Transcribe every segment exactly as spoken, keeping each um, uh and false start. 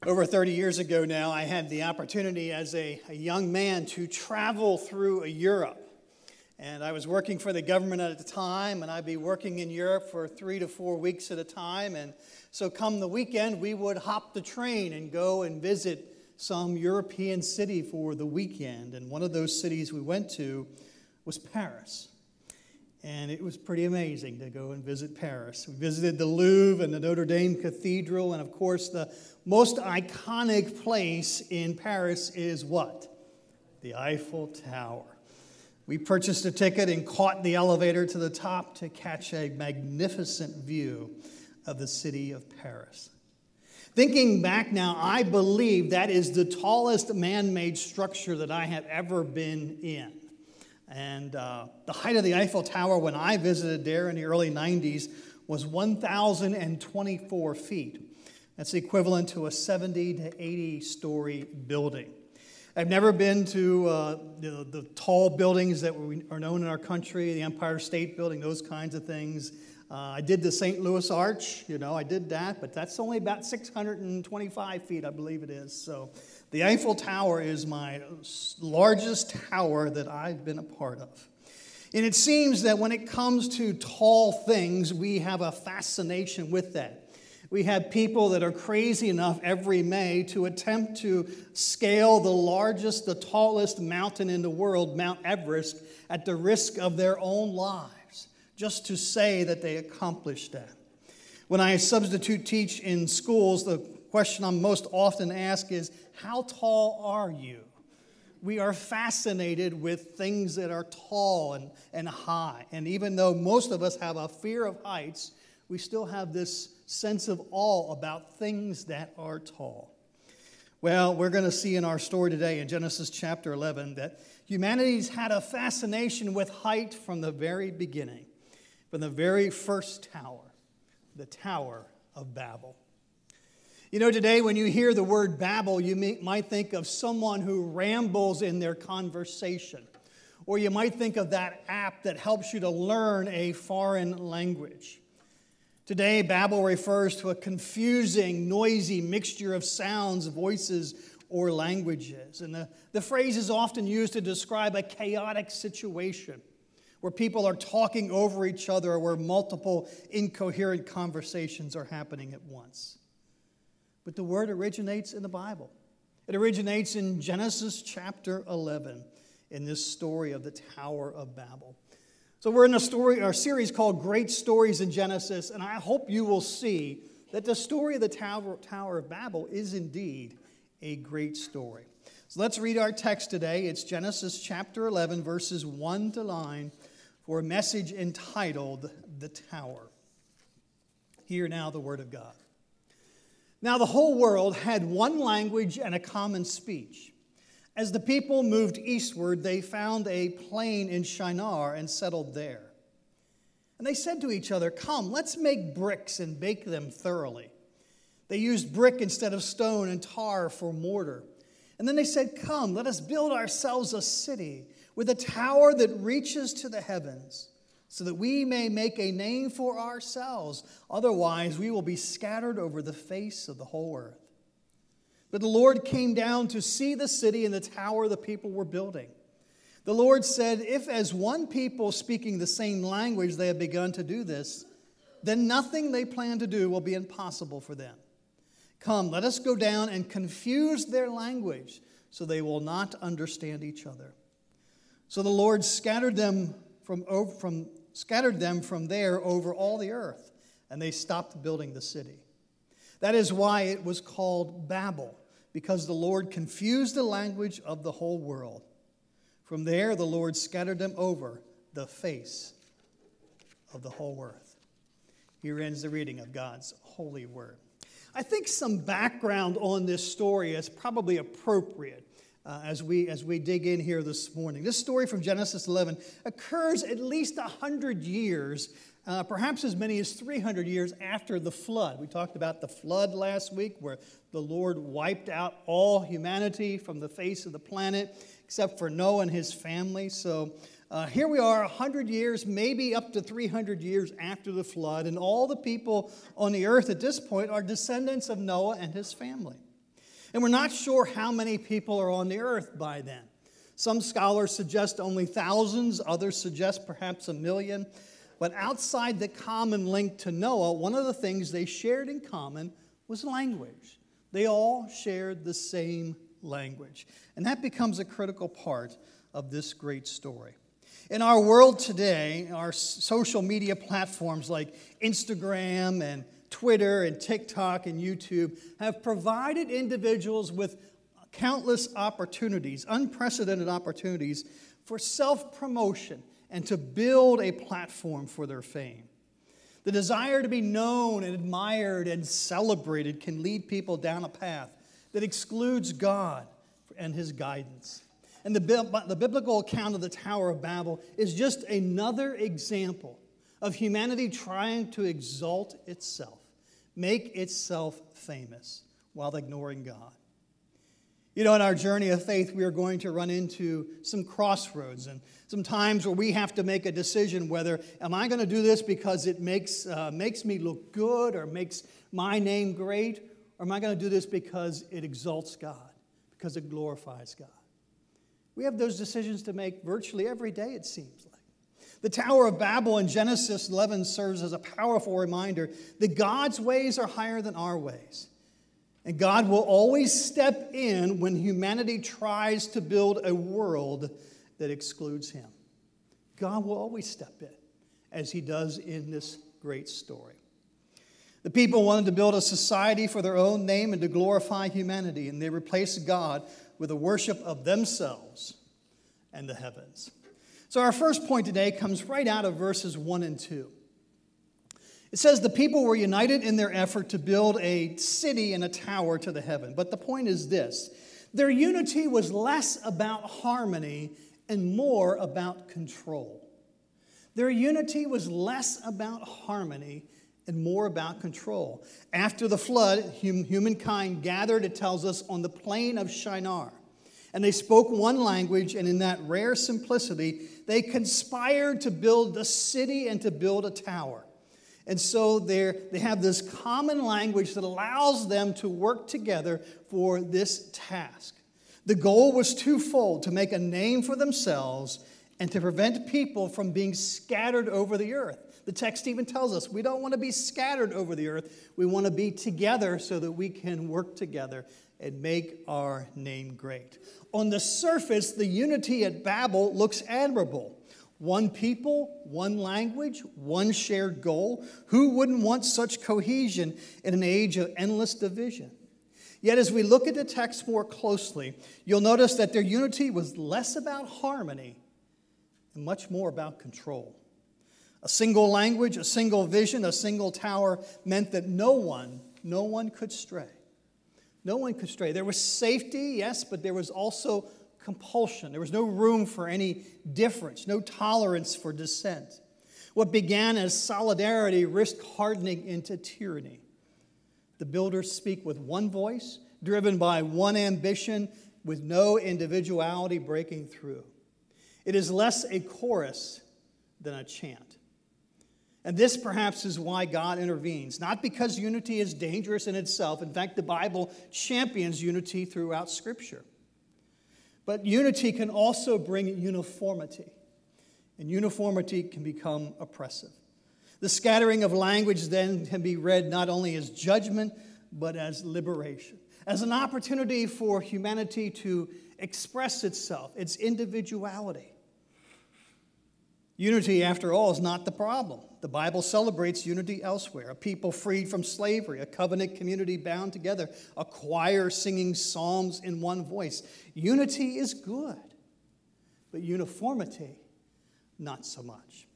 Over thirty years ago now, I had the opportunity as a, a young man to travel through Europe. And I was working for the government at the time, and I'd be working in Europe for three to four weeks at a time. And so come the weekend, we would hop the train and go and visit some European city for the weekend. And one of those cities we went to was Paris. And it was pretty amazing to go and visit Paris. We visited the Louvre and the Notre Dame Cathedral, and of course the most iconic place in Paris is what? The Eiffel Tower. We purchased a ticket and caught the elevator to the top to catch a magnificent view of the city of Paris. Thinking back now, I believe that is the tallest man-made structure that I have ever been in. And uh, the height of the Eiffel Tower when I visited there in the early nineties was one thousand twenty-four feet. That's equivalent to a seventy to eighty story building. I've never been to uh, the, the tall buildings that we are known in our country, the Empire State Building, those kinds of things. Uh, I did the Saint Louis Arch, you know, I did that, but that's only about six hundred twenty-five feet, I believe it is. So the Eiffel Tower is my largest tower that I've been a part of. And it seems that when it comes to tall things, we have a fascination with that. We have people that are crazy enough every May to attempt to scale the largest, the tallest mountain in the world, Mount Everest, at the risk of their own lives, just to say that they accomplished that. When I substitute teach in schools, the question I'm most often asked is, how tall are you? We are fascinated with things that are tall and, and high. And even though most of us have a fear of heights, we still have this sense of awe about things that are tall. Well, we're going to see in our story today in Genesis chapter eleven that humanity's had a fascination with height from the very beginning, from the very first tower, the Tower of Babel. You know, today when you hear the word Babel, you may, might think of someone who rambles in their conversation. Or you might think of that app that helps you to learn a foreign language. Today, Babel refers to a confusing, noisy mixture of sounds, voices, or languages. And the, the phrase is often used to describe a chaotic situation where people are talking over each other or where multiple incoherent conversations are happening at once. But the word originates in the Bible. It originates in Genesis chapter eleven in this story of the Tower of Babel. So we're in a story, our series called Great Stories in Genesis, and I hope you will see that the story of the Tower, Tower of Babel is indeed a great story. So let's read our text today. It's Genesis chapter eleven, verses one to nine, for a message entitled The Tower. Hear now the word of God. Now the whole world had one language and a common speech. As the people moved eastward, they found a plain in Shinar and settled there. And they said to each other, "Come, let's make bricks and bake them thoroughly." They used brick instead of stone and tar for mortar. And then they said, "Come, let us build ourselves a city with a tower that reaches to the heavens, so that we may make a name for ourselves. Otherwise, we will be scattered over the face of the whole earth." But the Lord came down to see the city and the tower the people were building. The Lord said, "If as one people speaking the same language they have begun to do this, then nothing they plan to do will be impossible for them. Come, let us go down and confuse their language, so they will not understand each other." So the Lord scattered them from, from, scattered them from there over all the earth, and they stopped building the city. That is why it was called Babel, because the Lord confused the language of the whole world. From there, the Lord scattered them over the face of the whole earth. Here ends the reading of God's holy word. I think some background on this story is probably appropriate uh, as we as we dig in here this morning. This story from Genesis eleven occurs at least one hundred years, uh, perhaps as many as three hundred years after the flood. We talked about the flood last week, where the Lord wiped out all humanity from the face of the planet, except for Noah and his family. So uh, here we are, one hundred years, maybe up to three hundred years after the flood, and all the people on the earth at this point are descendants of Noah and his family. And we're not sure how many people are on the earth by then. Some scholars suggest only thousands, others suggest perhaps a million. But outside the common link to Noah, one of the things they shared in common was language. They all shared the same language. And that becomes a critical part of this great story. In our world today, our social media platforms like Instagram and Twitter and TikTok and YouTube have provided individuals with countless opportunities, unprecedented opportunities for self-promotion and to build a platform for their fame. The desire to be known and admired and celebrated can lead people down a path that excludes God and His guidance. And the, the biblical account of the Tower of Babel is just another example of humanity trying to exalt itself, make itself famous, while ignoring God. You know, in our journey of faith, we are going to run into some crossroads and some times where we have to make a decision whether, am I going to do this because it makes, uh, makes me look good or makes my name great, or am I going to do this because it exalts God, because it glorifies God? We have those decisions to make virtually every day, it seems like. The Tower of Babel in Genesis eleven serves as a powerful reminder that God's ways are higher than our ways. And God will always step in when humanity tries to build a world that excludes Him. God will always step in, as He does in this great story. The people wanted to build a society for their own name and to glorify humanity, and they replaced God with a worship of themselves and the heavens. So our first point today comes right out of verses one and two. It says the people were united in their effort to build a city and a tower to the heaven. But the point is this: their unity was less about harmony and more about control. Their unity was less about harmony and more about control. After the flood, hum- humankind gathered, it tells us, on the plain of Shinar. And they spoke one language, and in that rare simplicity, they conspired to build a city and to build a tower. And so they have this common language that allows them to work together for this task. The goal was twofold: to make a name for themselves and to prevent people from being scattered over the earth. The text even tells us we don't want to be scattered over the earth. We want to be together so that we can work together and make our name great. On the surface, the unity at Babel looks admirable. One people, one language, one shared goal. Who wouldn't want such cohesion in an age of endless division? Yet as we look at the text more closely, you'll notice that their unity was less about harmony and much more about control. A single language, a single vision, a single tower meant that no one, no one could stray. No one could stray. There was safety, yes, but there was also compulsion. There was no room for any difference, no tolerance for dissent. What began as solidarity risked hardening into tyranny. The builders speak with one voice, driven by one ambition, with no individuality breaking through. It is less a chorus than a chant. And this perhaps is why God intervenes. Not because unity is dangerous in itself. In fact, the Bible champions unity throughout Scripture. But unity can also bring uniformity. And uniformity can become oppressive. The scattering of language then can be read not only as judgment, but as liberation. As an opportunity for humanity to express itself, its individuality. Unity, after all, is not the problem. The Bible celebrates unity elsewhere. A people freed from slavery, a covenant community bound together, a choir singing psalms in one voice. Unity is good, but uniformity, not so much.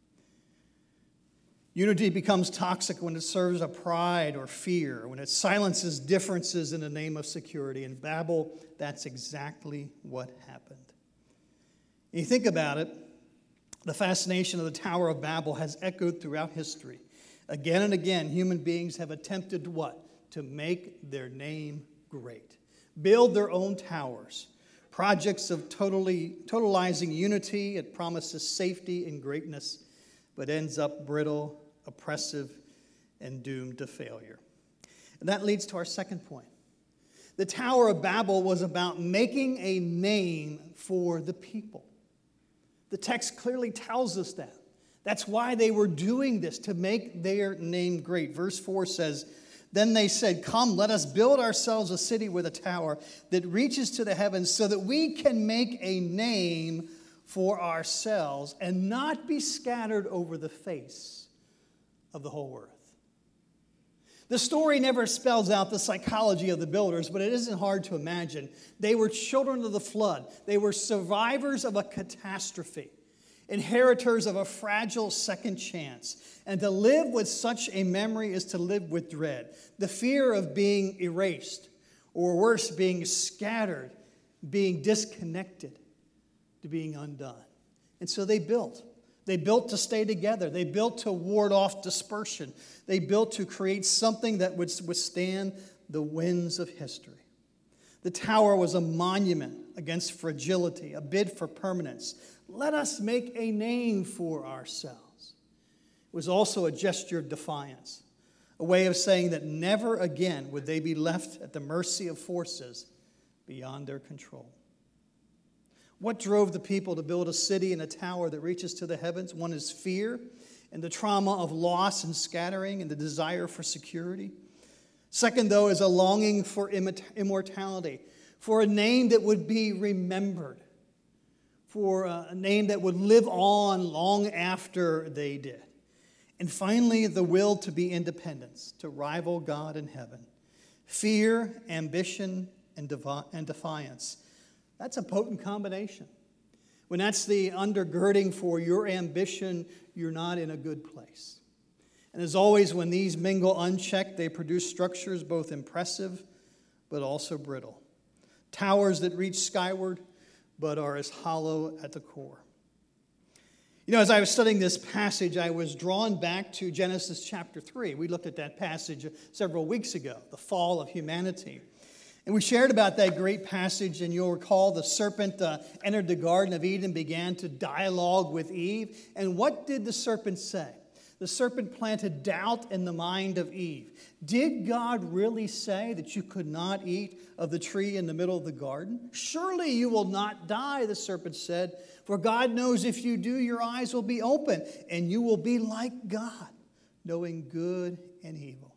Unity becomes toxic when it serves a pride or fear, when it silences differences in the name of security. In Babel, that's exactly what happened. You think about it, the fascination of the Tower of Babel has echoed throughout history. Again and again, human beings have attempted what? To make their name great. Build their own towers. Projects of totally totalizing unity. It promises safety and greatness, but ends up brittle, oppressive, and doomed to failure. And that leads to our second point. The Tower of Babel was about making a name for the people. The text clearly tells us that. That's why they were doing this, to make their name great. Verse four says, "Then they said, 'Come, let us build ourselves a city with a tower that reaches to the heavens so that we can make a name for ourselves and not be scattered over the face of the whole earth.'" The story never spells out the psychology of the builders, but it isn't hard to imagine. They were children of the flood. They were survivors of a catastrophe, inheritors of a fragile second chance. And to live with such a memory is to live with dread, the fear of being erased, or worse, being scattered, being disconnected, to being undone. And so they built. They built to stay together. They built to ward off dispersion. They built to create something that would withstand the winds of history. The tower was a monument against fragility, a bid for permanence. Let us make a name for ourselves. It was also a gesture of defiance, a way of saying that never again would they be left at the mercy of forces beyond their control. What drove the people to build a city and a tower that reaches to the heavens? One is fear and the trauma of loss and scattering and the desire for security. Second, though, is a longing for immortality, for a name that would be remembered, for a name that would live on long after they did. And finally, the will to be independence, to rival God in heaven. Fear, ambition, and defiance. That's a potent combination. When that's the undergirding for your ambition, you're not in a good place. And as always, when these mingle unchecked, they produce structures both impressive but also brittle. Towers that reach skyward but are as hollow at the core. You know, as I was studying this passage, I was drawn back to Genesis chapter three. We looked at that passage several weeks ago, the fall of humanity. And we shared about that great passage, and you'll recall the serpent uh, entered the Garden of Eden, began to dialogue with Eve. And what did the serpent say? The serpent planted doubt in the mind of Eve. Did God really say that you could not eat of the tree in the middle of the garden? Surely you will not die, the serpent said, for God knows if you do, your eyes will be open, and you will be like God, knowing good and evil.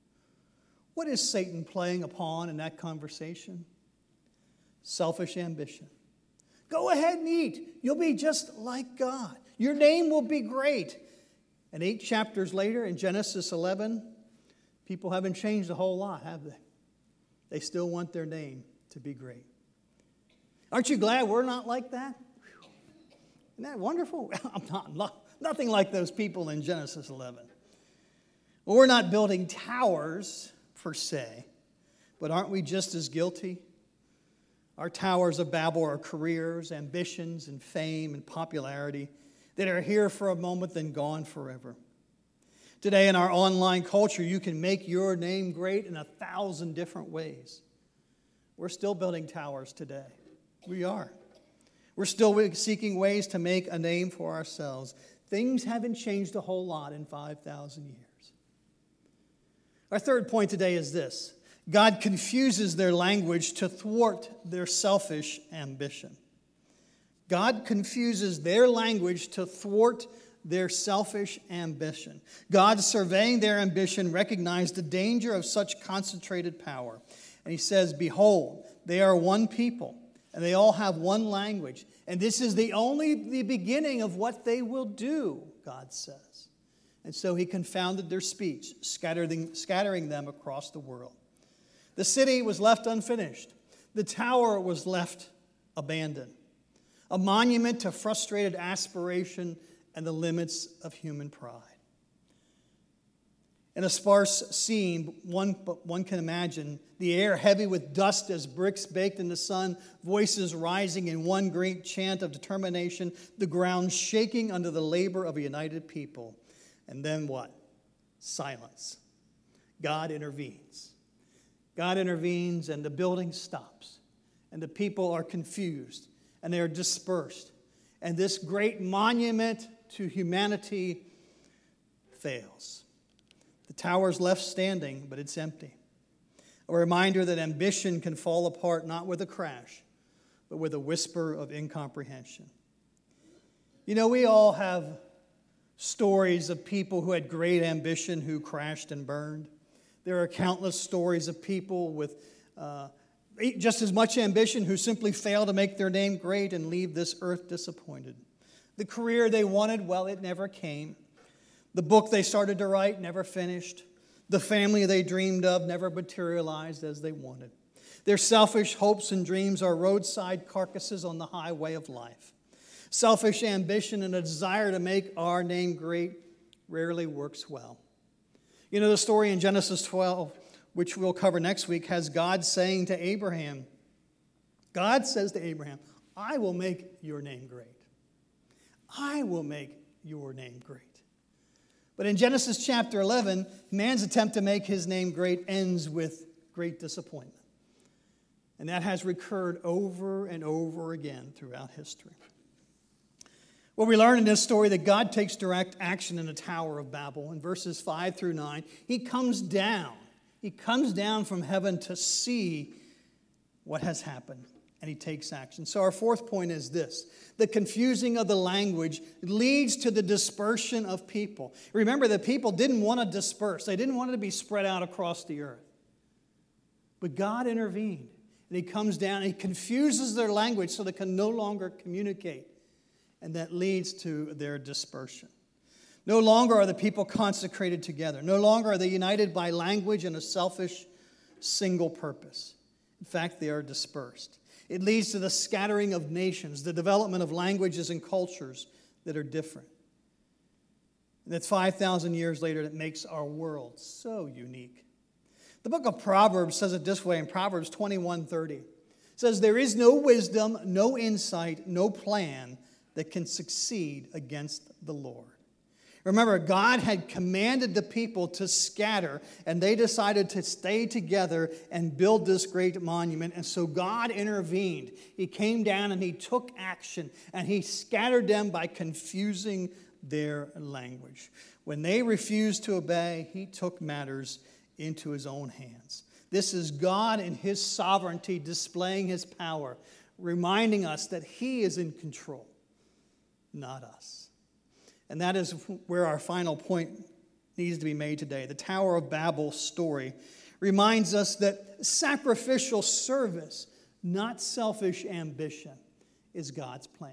What is Satan playing upon in that conversation? Selfish ambition. Go ahead and eat. You'll be just like God. Your name will be great. And eight chapters later in Genesis eleven, people haven't changed a whole lot, have they? They still want their name to be great. Aren't you glad we're not like that? Isn't that wonderful? I'm not, not nothing like those people in Genesis eleven. Well, we're not building towers per se, but aren't we just as guilty? Our towers of Babel are careers, ambitions, and fame and popularity that are here for a moment then gone forever. Today in our online culture, you can make your name great in a thousand different ways. We're still building towers today. We are. We're still seeking ways to make a name for ourselves. Things haven't changed a whole lot in five thousand years. Our third point today is this: God confuses their language to thwart their selfish ambition. God confuses their language to thwart their selfish ambition. God, surveying their ambition, recognized the danger of such concentrated power. And he says, behold, they are one people, and they all have one language. And this is the only the beginning of what they will do, God says. And so he confounded their speech, scattering, scattering them across the world. The city was left unfinished. The tower was left abandoned. A monument to frustrated aspiration and the limits of human pride. In a sparse scene, one, one can imagine the air heavy with dust as bricks baked in the sun, voices rising in one great chant of determination, the ground shaking under the labor of a united people. And then what? Silence. God intervenes. God intervenes and the building stops. And the people are confused and they are dispersed. And this great monument to humanity fails. The tower's left standing, but it's empty. A reminder that ambition can fall apart not with a crash, but with a whisper of incomprehension. You know, we all have stories of people who had great ambition who crashed and burned. There are countless stories of people with uh, just as much ambition who simply fail to make their name great and leave this earth disappointed. The career they wanted, well, it never came. The book they started to write never finished. The family they dreamed of never materialized as they wanted. Their selfish hopes and dreams are roadside carcasses on the highway of life. Selfish ambition and a desire to make our name great rarely works well. You know, the story in Genesis twelve, which we'll cover next week, has God saying to Abraham, God says to Abraham, I will make your name great. I will make your name great. But in Genesis chapter eleven, man's attempt to make his name great ends with great disappointment. And that has recurred over and over again throughout history. Well, we learn in this story that God takes direct action in the Tower of Babel. In verses five through nine, he comes down. He comes down from heaven to see what has happened, and he takes action. So our fourth point is this. The confusing of the language leads to the dispersion of people. Remember, the people didn't want to disperse. They didn't want it to be spread out across the earth. But God intervened, and he comes down and he confuses their language so they can no longer communicate. And that leads to their dispersion. No longer are the people consecrated together. No longer are they united by language and a selfish single purpose. In fact, they are dispersed. It leads to the scattering of nations, the development of languages and cultures that are different. And that's five thousand years later that makes our world so unique. The book of Proverbs says it this way in Proverbs twenty-one thirty. It says, there is no wisdom, no insight, no plan that can succeed against the Lord. Remember, God had commanded the people to scatter, and they decided to stay together and build this great monument. And so God intervened. He came down and he took action, and he scattered them by confusing their language. When they refused to obey, he took matters into his own hands. This is God in his sovereignty displaying his power, reminding us that he is in control, not us. And that is where our final point needs to be made today. The Tower of Babel story reminds us that sacrificial service, not selfish ambition, is God's plan.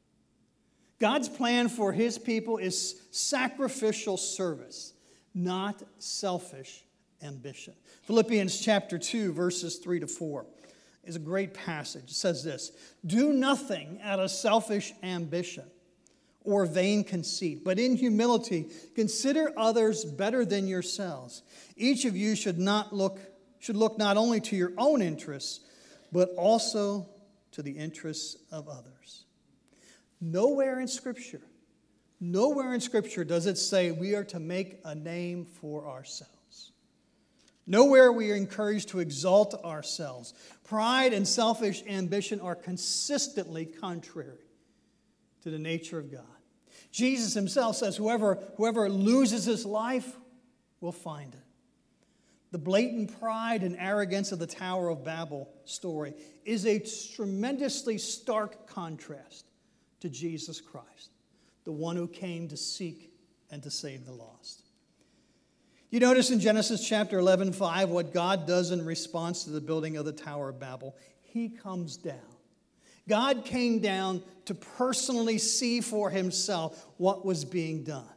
God's plan for his people is sacrificial service, not selfish ambition. Philippians chapter two, verses three to four is a great passage. It says this, do nothing out of selfish ambition or vain conceit, but in humility consider others better than yourselves. Each of you should not look should look not only to your own interests, but also to the interests of others. Nowhere in Scripture, nowhere in Scripture does it say we are to make a name for ourselves. Nowhere we are encouraged to exalt ourselves. Pride and selfish ambition are consistently contrary to the nature of God. Jesus himself says, whoever, whoever loses his life will find it. The blatant pride and arrogance of the Tower of Babel story is a tremendously stark contrast to Jesus Christ, the one who came to seek and to save the lost. You notice in Genesis chapter eleven five what God does in response to the building of the Tower of Babel. He comes down. God came down to personally see for himself what was being done.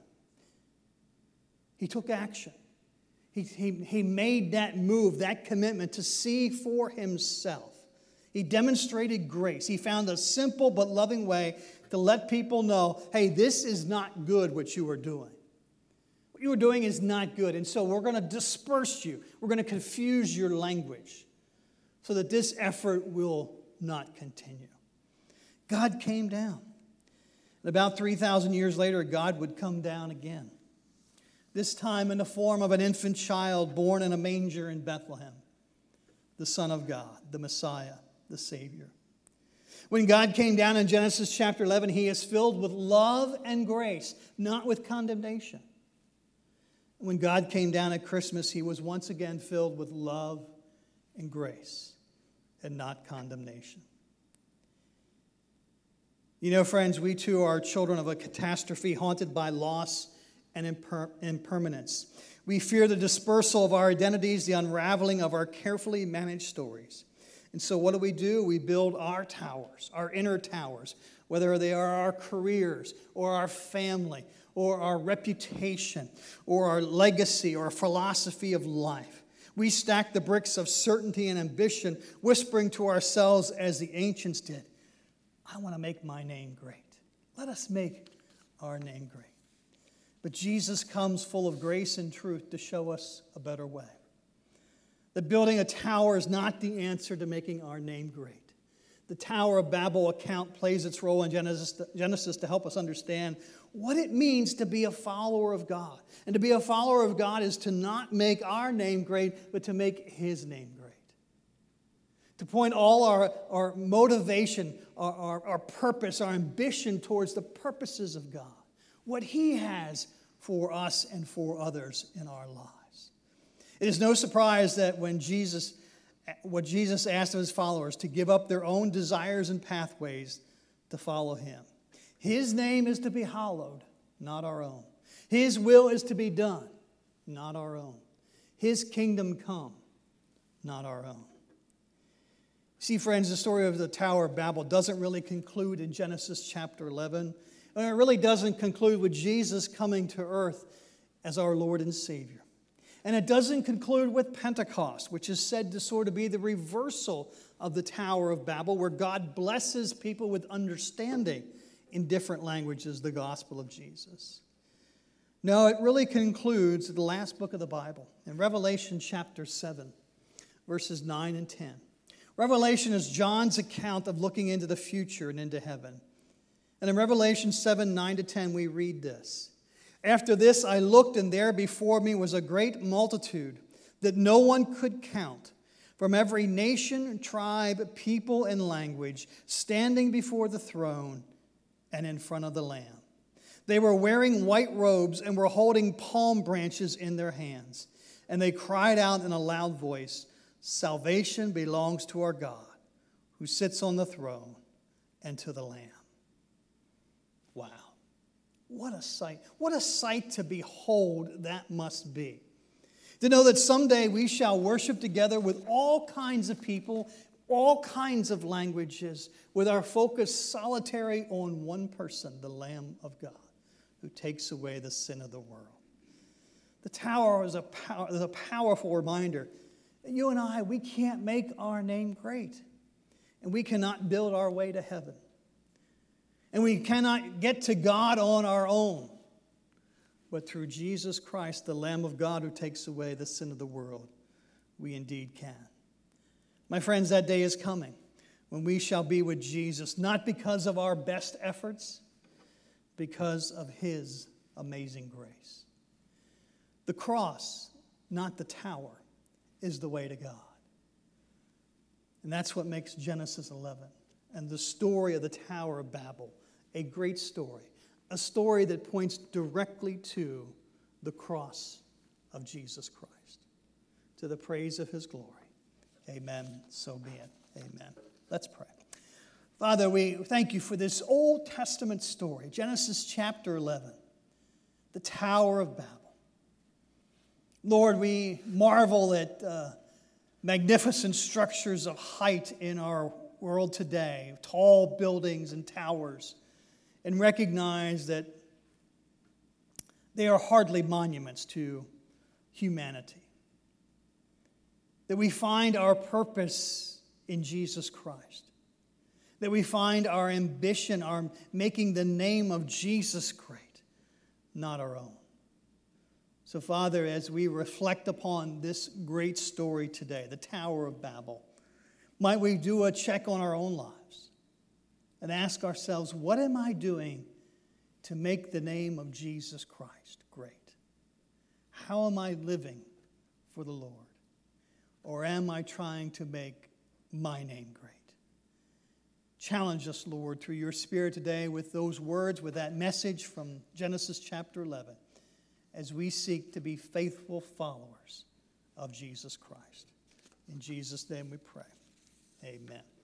He took action. He, he, he made that move, that commitment to see for himself. He demonstrated grace. He found a simple but loving way to let people know, hey, this is not good what you are doing. What you are doing is not good, and so we're going to disperse you. We're going to confuse your language so that this effort will not continue. God came down. And about three thousand years later, God would come down again. This time in the form of an infant child born in a manger in Bethlehem. The Son of God, the Messiah, the Savior. When God came down in Genesis chapter eleven, he is filled with love and grace, not with condemnation. When God came down at Christmas, he was once again filled with love and grace and not condemnation. You know, friends, we too are children of a catastrophe haunted by loss and imper- impermanence. We fear the dispersal of our identities, the unraveling of our carefully managed stories. And so what do we do? We build our towers, our inner towers, whether they are our careers or our family or our reputation or our legacy or philosophy of life. We stack the bricks of certainty and ambition, whispering to ourselves as the ancients did, I want to make my name great. Let us make our name great. But Jesus comes full of grace and truth to show us a better way. That building a tower is not the answer to making our name great. The Tower of Babel account plays its role in Genesis, Genesis to help us understand what it means to be a follower of God. And to be a follower of God is to not make our name great, but to make His name great. To point all our, our motivation, our, our, our purpose, our ambition towards the purposes of God. What He has for us and for others in our lives. It is no surprise that when Jesus, what Jesus asked of His followers to give up their own desires and pathways to follow Him. His name is to be hallowed, not our own. His will is to be done, not our own. His kingdom come, not our own. See, friends, the story of the Tower of Babel doesn't really conclude in Genesis chapter eleven. And it really doesn't conclude with Jesus coming to earth as our Lord and Savior. And it doesn't conclude with Pentecost, which is said to sort of be the reversal of the Tower of Babel, where God blesses people with understanding in different languages the gospel of Jesus. No, it really concludes in the last book of the Bible, in Revelation chapter seven, verses nine and ten. Revelation is John's account of looking into the future and into heaven. And in Revelation seven, nine to ten, we read this. After this I looked, and there before me was a great multitude that no one could count, from every nation, tribe, people, and language, standing before the throne and in front of the Lamb. They were wearing white robes and were holding palm branches in their hands. And they cried out in a loud voice, Salvation belongs to our God, who sits on the throne, and to the Lamb. Wow. What a sight. What a sight to behold that must be. To know that someday we shall worship together with all kinds of people, all kinds of languages, with our focus solitary on one person, the Lamb of God, who takes away the sin of the world. The tower is a, pow- is a powerful reminder that you and I, we can't make our name great. And we cannot build our way to heaven. And we cannot get to God on our own. But through Jesus Christ, the Lamb of God who takes away the sin of the world, we indeed can. My friends, that day is coming when we shall be with Jesus, not because of our best efforts, because of His amazing grace. The cross, not the tower, is the way to God. And that's what makes Genesis eleven and the story of the Tower of Babel a great story, a story that points directly to the cross of Jesus Christ, to the praise of His glory. Amen. So be it. Amen. Let's pray. Father, we thank You for this Old Testament story, Genesis chapter eleven, the Tower of Babel. Lord, we marvel at uh, magnificent structures of height in our world today, tall buildings and towers, and recognize that they are hardly monuments to humanity. That we find our purpose in Jesus Christ. That we find our ambition, our making the name of Jesus great, not our own. So, Father, as we reflect upon this great story today, the Tower of Babel, might we do a check on our own lives and ask ourselves, what am I doing to make the name of Jesus Christ great? How am I living for the Lord? Or am I trying to make my name great? Challenge us, Lord, through Your Spirit today with those words, with that message from Genesis chapter eleven, as we seek to be faithful followers of Jesus Christ. In In Jesus' name we pray. Amen.